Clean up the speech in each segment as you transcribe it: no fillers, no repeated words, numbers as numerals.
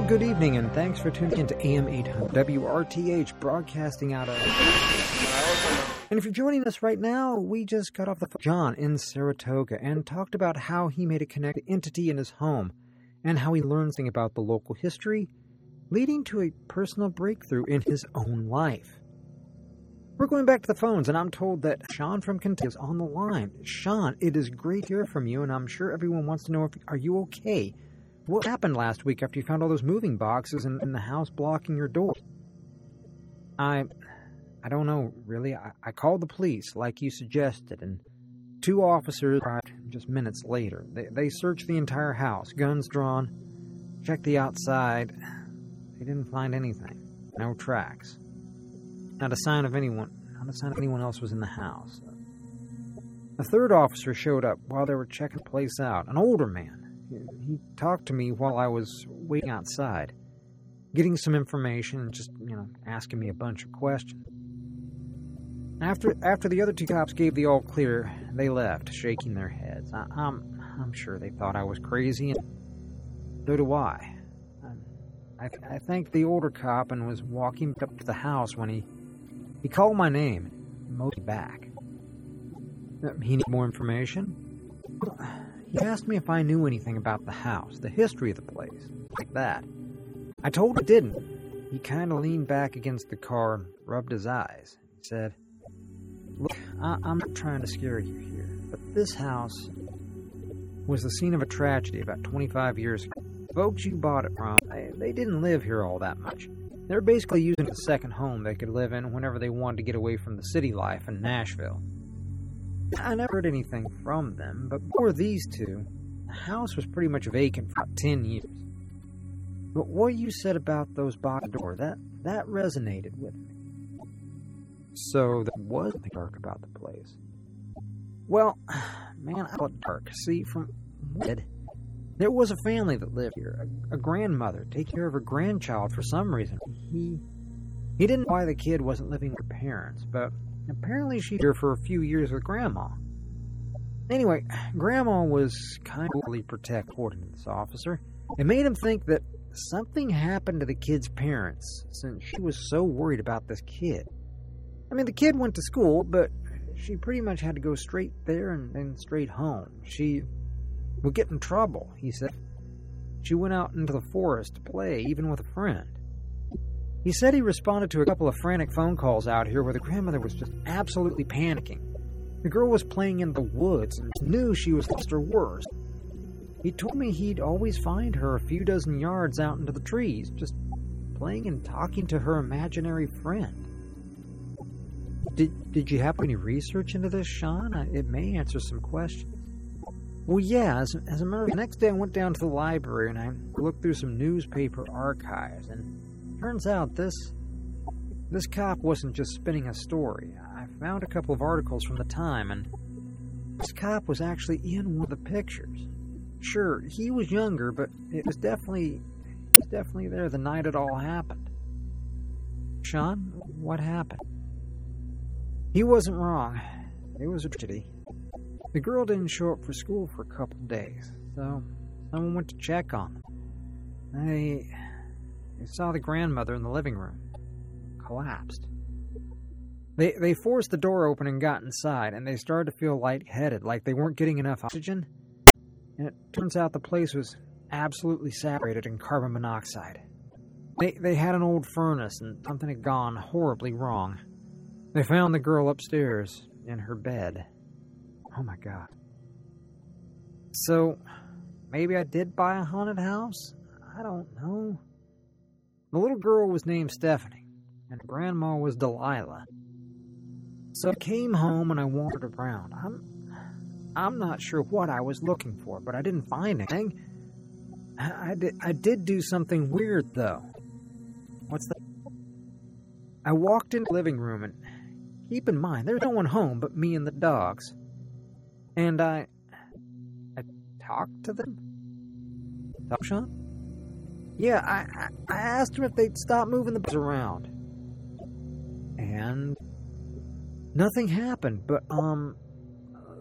good evening, and thanks for tuning into AM 800 WRTH, broadcasting out of... And if you're joining us right now, we just got off the phone with John in Saratoga and talked about how he made a connected entity in his home and how he learned something about the local history, leading to a personal breakthrough in his own life. We're going back to the phones, and I'm told that Sean from Kentucky is on the line. Sean, it is great to hear from you, and I'm sure everyone wants to know, are you okay? What happened last week after you found all those moving boxes in the house blocking your door? I don't know, really. I called the police, like you suggested, and 2 officers arrived just minutes later. They searched the entire house, guns drawn, checked the outside. They didn't find anything. No tracks. Not a sign of anyone else was in the house. A 3rd officer showed up while they were checking the place out, an older man. He talked to me while I was waiting outside, getting some information and just, asking me a bunch of questions. After the other 2 cops gave the all clear, they left, shaking their heads. I'm sure they thought I was crazy, and so do I. I thanked the older cop and was walking up to the house when he called my name and moved back. He needed more information? He asked me if I knew anything about the house, the history of the place, like that. I told him I didn't. He kind of leaned back against the car and rubbed his eyes. He said, "Look, I'm not trying to scare you here, but this house was the scene of a tragedy about 25 years ago. The folks you bought it from, they didn't live here all that much. They were basically using a second home they could live in whenever they wanted to get away from the city life in Nashville. I never heard anything from them, but before these 2, the house was pretty much vacant for about 10 years. But what you said about those box doors, that resonated with me." So there was something dark about the place. Well, man, I thought dark. See, from what there was a family that lived here, a grandmother taking care of her grandchild for some reason. He didn't know why the kid wasn't living with her parents, but apparently she was here for a few years with Grandma. Anyway, Grandma was kind of overly protective, according to this officer. It made him think that something happened to the kid's parents since she was so worried about this kid. I mean, the kid went to school, but she pretty much had to go straight there and then straight home. She would get in trouble, he said. She went out into the forest to play, even with a friend. He said he responded to a couple of frantic phone calls out here where the grandmother was just absolutely panicking. The girl was playing in the woods and knew she was lost or worse. He told me he'd always find her a few dozen yards out into the trees, just playing and talking to her imaginary friend. Did you have any research into this, Sean? It may answer some questions. Well, yeah, as a matter of fact, the next day I went down to the library and I looked through some newspaper archives, and turns out this cop wasn't just spinning a story. I found a couple of articles from the time, and this cop was actually in one of the pictures. Sure, he was younger, but it was definitely there the night it all happened. Sean, what happened? He wasn't wrong. It was a tragedy. The girl didn't show up for school for a couple of days, so someone went to check on them. They saw the grandmother in the living room. Collapsed. They forced the door open and got inside, and they started to feel lightheaded, like they weren't getting enough oxygen. And it turns out the place was absolutely saturated in carbon monoxide. They had an old furnace, and something had gone horribly wrong. They found the girl upstairs in her bed. Oh my God. So, maybe I did buy a haunted house? I don't know. The little girl was named Stephanie, and Grandma was Delilah. So I came home and I wandered around. I'm not sure what I was looking for, but I didn't find anything. I did do something weird, though. What's that? I walked into the living room, and keep in mind, there's no one home but me and the dogs. And I talked to them. Talk, Sean? Yeah, I asked them if they'd stop moving the boxes around. And nothing happened, but,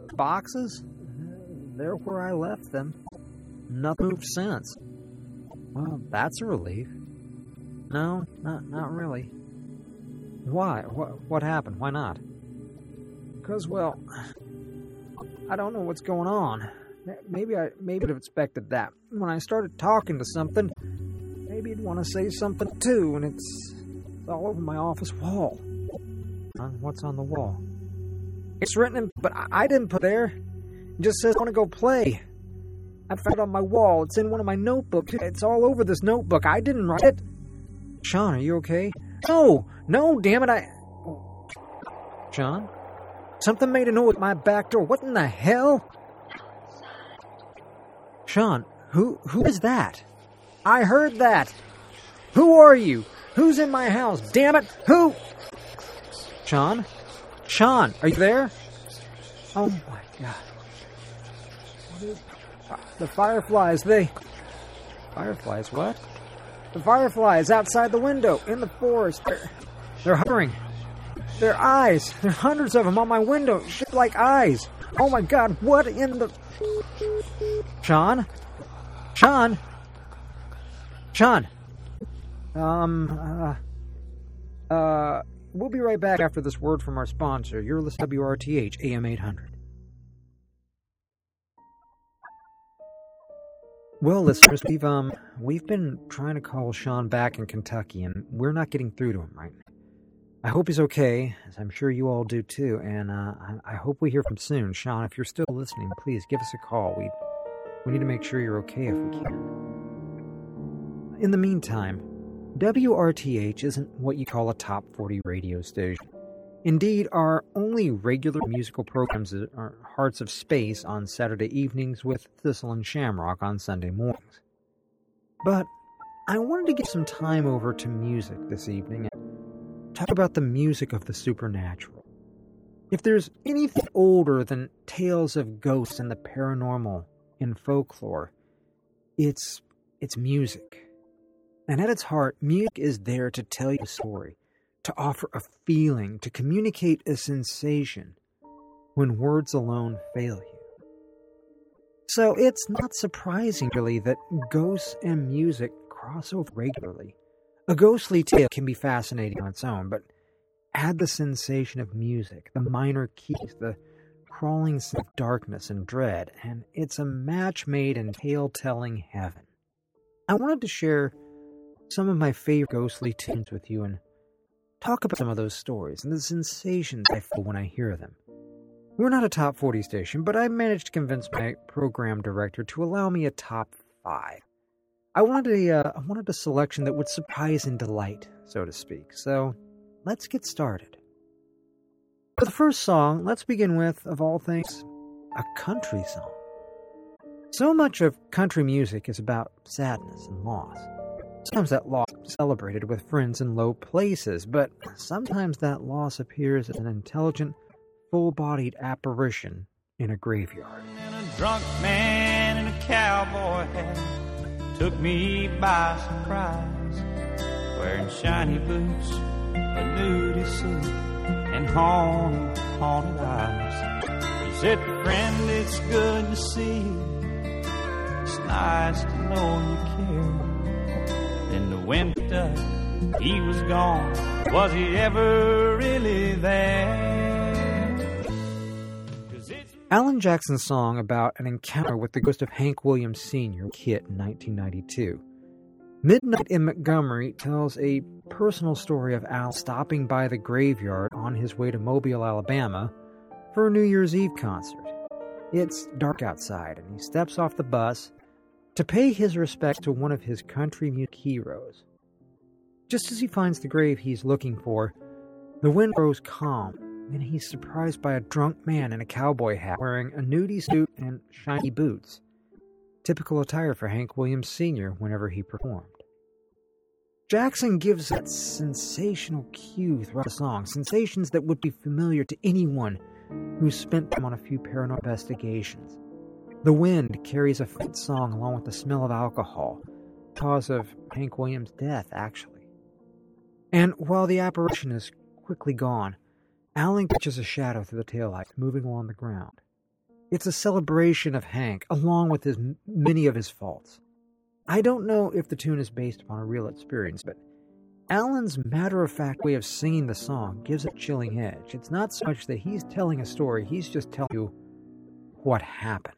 boxes? They're where I left them. Nothing moved since. Well, that's a relief. No, not really. Why? What happened? Why not? Because, well, I don't know what's going on. Maybe I would have expected that. When I started talking to something, maybe you'd want to say something too, and it's all over my office wall. What's on the wall? It's written, but I didn't put it there. It just says, I want to go play. I found it on my wall. It's in one of my notebooks. It's all over this notebook. I didn't write it. Sean, are you okay? No, damn it, Sean? Something made a noise at my back door. What in the hell? Sean, who is that? I heard that. Who are you? Who's in my house? Damn it, who? Sean, are you there? Oh my God. The fireflies, Fireflies, what? The fireflies outside the window, in the forest. They're hovering. They're eyes. There are hundreds of them on my window, shaped like eyes. Oh my God, what in the... Sean? We'll be right back after this word from our sponsor. You're listening to WRTH AM 800. Well, listeners, we've been trying to call Sean back in Kentucky, and we're not getting through to him right now. I hope he's okay, as I'm sure you all do too, and I hope we hear from him soon. Sean, if you're still listening, please give us a call. We need to make sure you're okay if we can. In the meantime, WRTH isn't what you call a top 40 radio station. Indeed, our only regular musical programs are Hearts of Space on Saturday evenings with Thistle and Shamrock on Sunday mornings. But I wanted to give some time over to music this evening and talk about the music of the supernatural. If there's anything older than tales of ghosts and the paranormal in folklore, it's music. And at its heart, music is there to tell you a story, to offer a feeling, to communicate a sensation when words alone fail you. So it's not surprising, really, that ghosts and music cross over regularly. A ghostly tale can be fascinating on its own, but add the sensation of music, the minor keys, the crawling sense of darkness and dread, and it's a match made in tale-telling heaven. I wanted to share some of my favorite ghostly tunes with you and talk about some of those stories and the sensations I feel when I hear them. We're not a top 40 station, but I managed to convince my program director to allow me a top 5. I wanted a selection that would surprise and delight, so to speak. So let's get started. For the first song, let's begin with, of all things, a country song. So much of country music is about sadness and loss. Sometimes that loss is celebrated with friends in low places, but sometimes that loss appears as an intelligent, full-bodied apparition in a graveyard. And a drunk man in a cowboy hat took me by surprise, wearing shiny boots, a nudie suit, and haunted eyes. He said, "Friend, it's good to see you. It's nice to know you care." Then the winter, he was gone. Was he ever really there? Alan Jackson's song about an encounter with the ghost of Hank Williams Sr. hit in 1992. Midnight in Montgomery tells a personal story of Al stopping by the graveyard on his way to Mobile, Alabama, for a New Year's Eve concert. It's dark outside, and he steps off the bus to pay his respects to one of his country music heroes. Just as he finds the grave he's looking for, the wind grows calm, and he's surprised by a drunk man in a cowboy hat wearing a nudie suit and shiny boots, typical attire for Hank Williams Sr. whenever he performed. Jackson gives that sensational cue throughout the song, sensations that would be familiar to anyone who's spent time on a few paranormal investigations. The wind carries a faint song along with the smell of alcohol, cause of Hank Williams' death, actually. And while the apparition is quickly gone, Alan catches a shadow through the taillights moving along the ground. It's a celebration of Hank, along with many of his faults. I don't know if the tune is based upon a real experience, but Alan's matter-of-fact way of singing the song gives it a chilling edge. It's not so much that he's telling a story, he's just telling you what happened.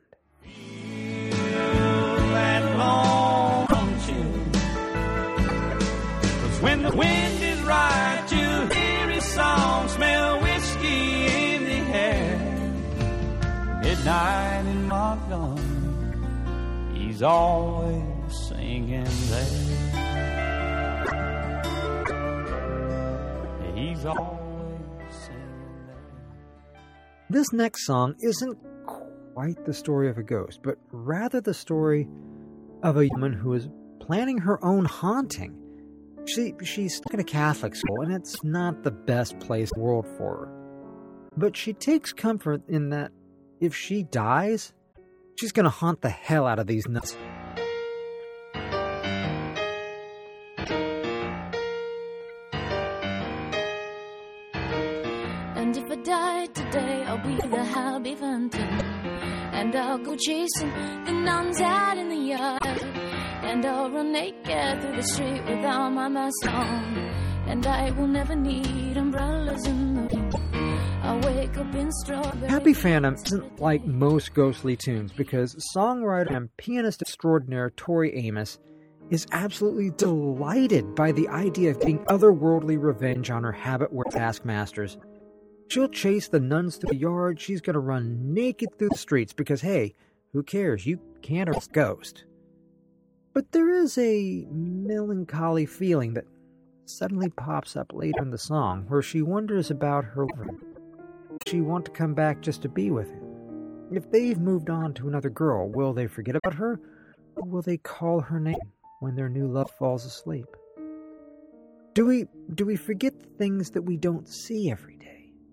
That long chill. 'Cause when the wind is right, you hear his song, smell whiskey in the air. Midnight in Montgomery, he's always singing there. He's always singing there. This next song isn't quite the story of a ghost, but rather the story of a woman who is planning her own haunting. She's stuck in a Catholic school, and it's not the best place in the world for her. But she takes comfort in that if she dies, she's going to haunt the hell out of these nuts. And if I die today, I'll be the happy phantom. And I'll go chasing the nuns out in the yard. And I'll run naked through the street without my mask on. And I will never need umbrellas in the rain. I'll wake up in strawberry. Happy Phantom isn't like most ghostly tunes because songwriter and pianist extraordinaire Tori Amos is absolutely delighted by the idea of getting otherworldly revenge on her habit-wearing taskmasters. She'll chase the nuns through the yard, she's gonna run naked through the streets because, hey, who cares? You can't arrest a ghost. But there is a melancholy feeling that suddenly pops up later in the song where she wonders about her lover. Does she want to come back just to be with him? If they've moved on to another girl, will they forget about her? Or will they call her name when their new love falls asleep? Do we forget the things that we don't see every day?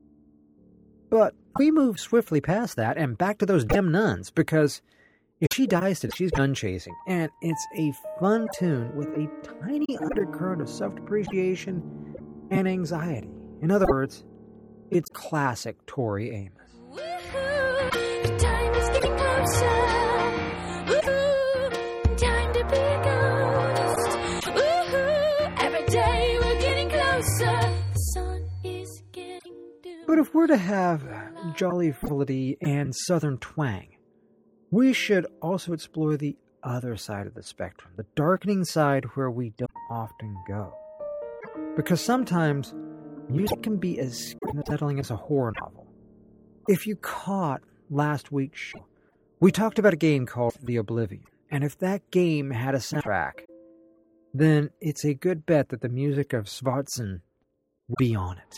But we move swiftly past that and back to those damn nuns, because if she dies today, she's gun chasing, and it's a fun tune with a tiny undercurrent of self-depreciation and anxiety. In other words, it's classic Tori Amos. Woo-hoo, the time is getting closer. Woo-hoo, time to be a ghost. Woo-hoo, every day we're getting closer. The sun is getting dim. But if we're to have jolly frivolity and southern twang, we should also explore the other side of the spectrum, the darkening side where we don't often go. Because sometimes music can be as unsettling as a horror novel. If you caught last week's show, we talked about a game called The Oblivion, and if that game had a soundtrack, then it's a good bet that the music of Svartsen would be on it.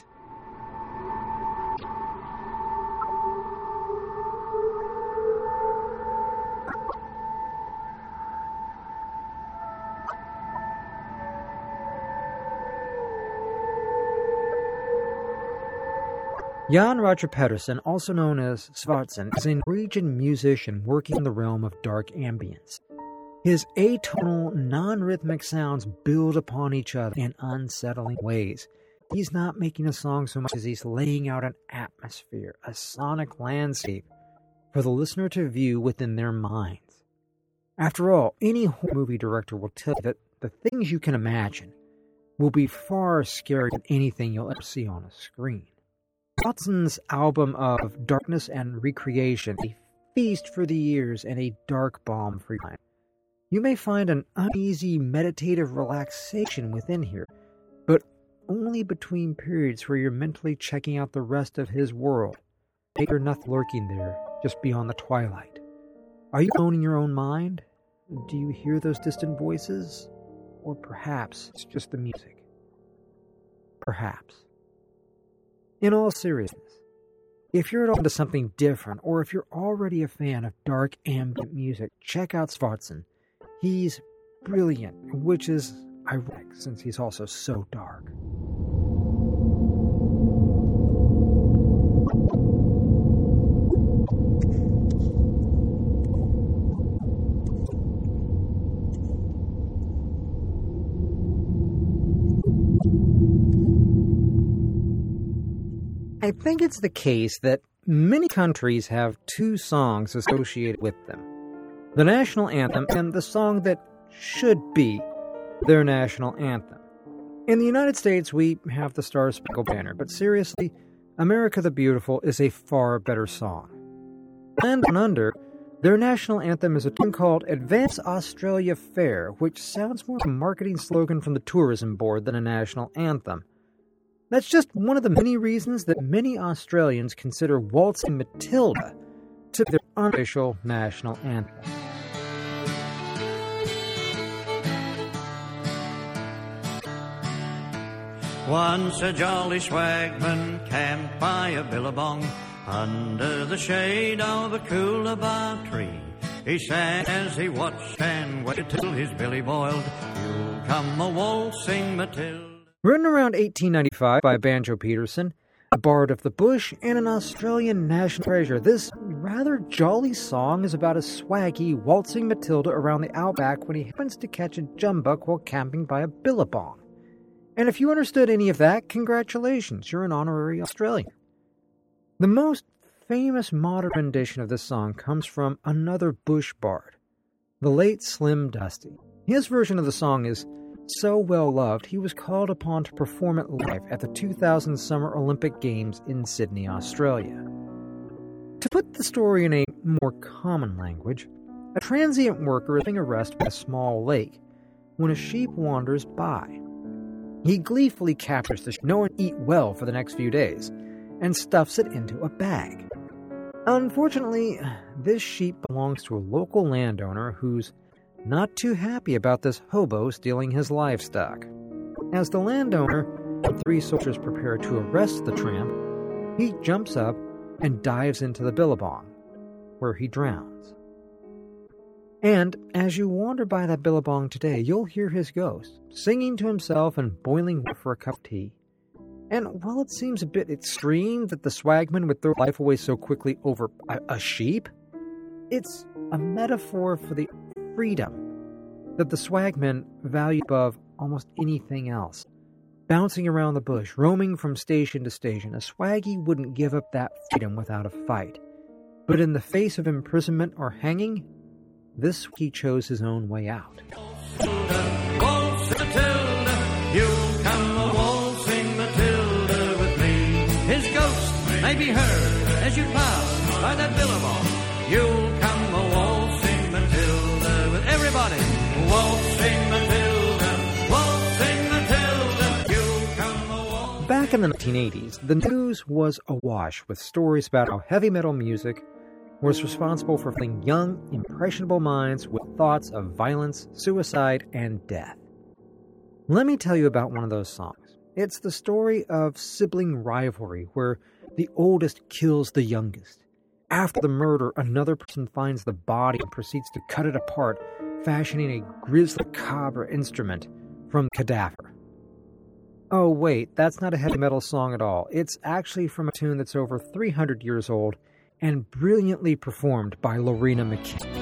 Jan Roger Pedersen, also known as Svartsen, is a Norwegian musician working in the realm of dark ambience. His atonal, non-rhythmic sounds build upon each other in unsettling ways. He's not making a song so much as he's laying out an atmosphere, a sonic landscape, for the listener to view within their minds. After all, any horror movie director will tell you that the things you can imagine will be far scarier than anything you'll ever see on a screen. Svartsen's album of darkness and recreation, a feast for the ears and a dark balm for your mind. You may find an uneasy meditative relaxation within here, but only between periods where you're mentally checking out the rest of his world. Maybe there's nothing lurking there, just beyond the twilight. Are you alone in your own mind? Do you hear those distant voices? Or perhaps it's just the music. Perhaps. In all seriousness, if you're at all into something different, or if you're already a fan of dark ambient music, check out Svartsen. He's brilliant, which is ironic since he's also so dark. I think it's the case that many countries have two songs associated with them. The national anthem and the song that should be their national anthem. In the United States, we have the Star-Spangled Banner, but seriously, America the Beautiful is a far better song. Land Down Under, their national anthem is a tune called Advance Australia Fair, which sounds more like a marketing slogan from the tourism board than a national anthem. That's just one of the many reasons that many Australians consider Waltzing Matilda to be their unofficial national anthem. Once a jolly swagman camped by a billabong under the shade of a coolabah tree. He sang as he watched and waited till his billy boiled. You'll come a waltzing Matilda. Written around 1895 by Banjo Peterson, a bard of the bush and an Australian national treasure, this rather jolly song is about a swaggy waltzing Matilda around the outback when he happens to catch a jumbuck while camping by a billabong. And if you understood any of that, congratulations, you're an honorary Australian. The most famous modern rendition of this song comes from another bush bard, the late Slim Dusty. His version of the song is so well loved, he was called upon to perform it live at the 2000 Summer Olympic Games in Sydney, Australia. To put the story in a more common language, a transient worker is being arrested by a small lake when a sheep wanders by. He gleefully captures the sheep, knowing to eat well for the next few days, and stuffs it into a bag. Unfortunately, this sheep belongs to a local landowner who's not too happy about this hobo stealing his livestock. As the landowner and 3 soldiers prepare to arrest the tramp, he jumps up and dives into the billabong, where he drowns. And as you wander by that billabong today, you'll hear his ghost singing to himself and boiling water for a cup of tea. And while it seems a bit extreme that the swagman would throw life away so quickly over a sheep, it's a metaphor for the freedom that the swagmen value above almost anything else. Bouncing around the bush, roaming from station to station, a swaggy wouldn't give up that freedom without a fight. But in the face of imprisonment or hanging, this he chose his own way out. Waltz Matilda, you'll come a waltzing Matilda with me. His ghost may be heard as you pass by that billabong. You'll come a waltzing Matilda with everybody. Waltzing Matilda, waltzing Matilda, you'll come a waltzing. Back in the 1980s, the news was awash with stories about how heavy metal music was responsible for filling young, impressionable minds with thoughts of violence, suicide, and death. Let me tell you about one of those songs. It's the story of sibling rivalry, where the oldest kills the youngest. After the murder, another person finds the body and proceeds to cut it apart, fashioning a grisly macabre instrument from cadaver. Oh wait, that's not a heavy metal song at all. It's actually from a tune that's over 300 years old and brilliantly performed by Loreena McKennitt.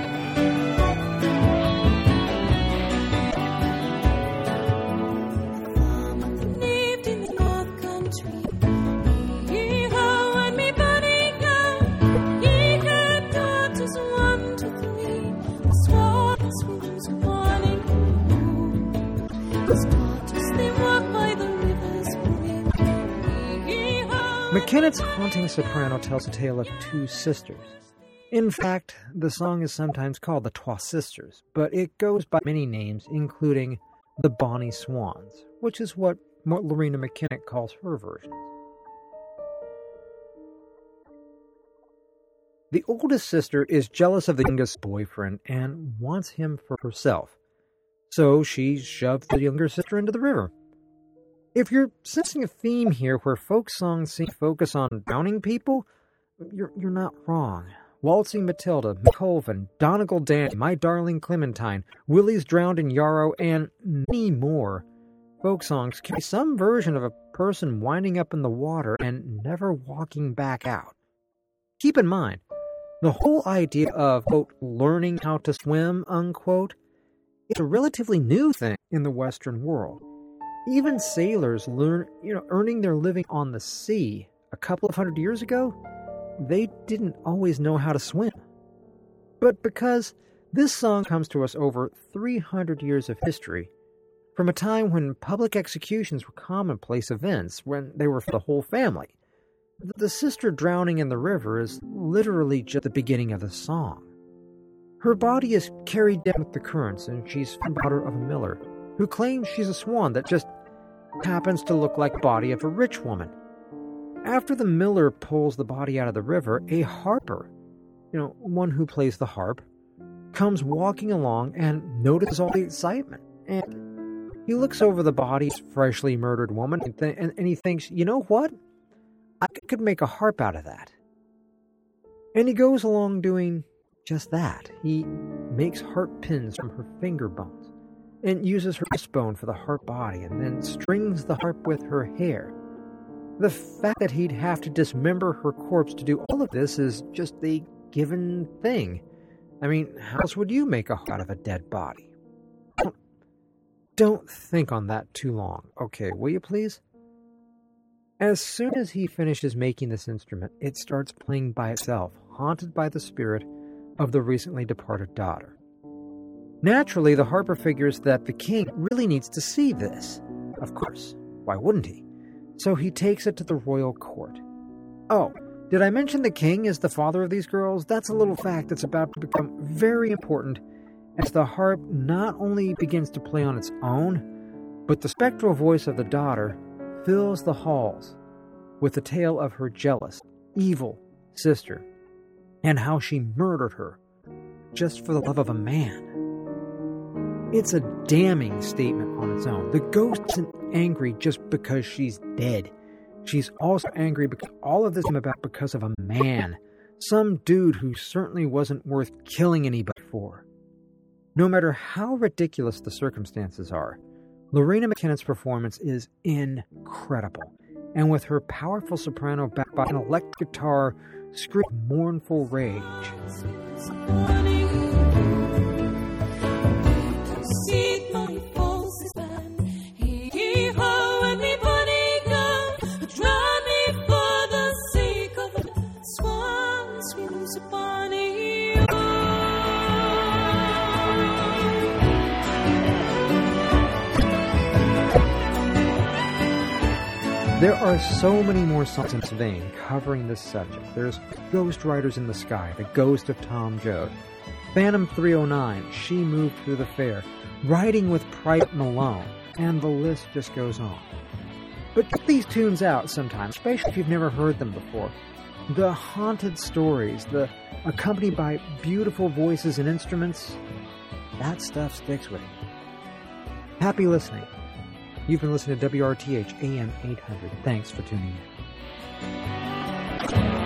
McKennitt's haunting soprano tells a tale of 2 sisters. In fact, the song is sometimes called the Twa Sisters, but it goes by many names, including the Bonnie Swans, which is what Loreena McKennitt calls her versions. The oldest sister is jealous of the youngest boyfriend and wants him for herself, so she shoved the younger sister into the river. If you're sensing a theme here where folk songs seem to focus on drowning people, you're not wrong. Waltzing Matilda, McColvin, Donegal Dandy, My Darling Clementine, Willie's Drowned in Yarrow, and many more folk songs carry some version of a person winding up in the water and never walking back out. Keep in mind, the whole idea of, quote, learning how to swim, unquote, is a relatively new thing in the Western world. Even sailors earning their living on the sea a couple of 100 years ago, they didn't always know how to swim. But because This song comes to us over 300 years of history, from a time when public executions were commonplace events, when they were for the whole family. The sister drowning in the river is literally just the beginning of the song. Her body is carried down with the currents, and she's the daughter of a miller, who claims she's a swan that just happens to look like the body of a rich woman. After the miller pulls the body out of the river, a harper, one who plays the harp, comes walking along and notices all the excitement. And he looks over the body's freshly murdered woman and he thinks, you know what? I could make a harp out of that. And he goes along doing just that. He makes harp pins from her finger bones and uses her wristbone for the harp body and then strings the harp with her hair. The fact that he'd have to dismember her corpse to do all of this is just a given thing. I mean, how else would you make a harp out of a dead body? Don't think on that too long, okay, will you please? As soon as he finishes making this instrument, it starts playing by itself, haunted by the spirit of the recently departed daughter. Naturally, the harper figures that the king really needs to see this. Of course, why wouldn't he? So he takes it to the royal court. Oh, did I mention the king is the father of these girls? That's a little fact that's about to become very important as the harp not only begins to play on its own, but the spectral voice of the daughter fills the halls with the tale of her jealous, evil sister and how she murdered her just for the love of a man. It's a damning statement on its own. The ghost isn't angry just because she's dead. She's also angry because all of this came about because of a man. Some dude who certainly wasn't worth killing anybody for. No matter how ridiculous the circumstances are, Loreena McKennon's performance is incredible. And with her powerful soprano backed by an electric guitar, screams mournful rage. There are so many more songs in this vein covering this subject. There's Ghost Riders in the Sky, The Ghost of Tom Joad, Phantom 309, She Moved Through the Fair, Riding with Private Malone, and the list just goes on. But check these tunes out sometimes, especially if you've never heard them before. The haunted stories, the accompanied by beautiful voices and instruments, that stuff sticks with you. Happy listening. You've been listening to WRTH AM 800. Thanks for tuning in.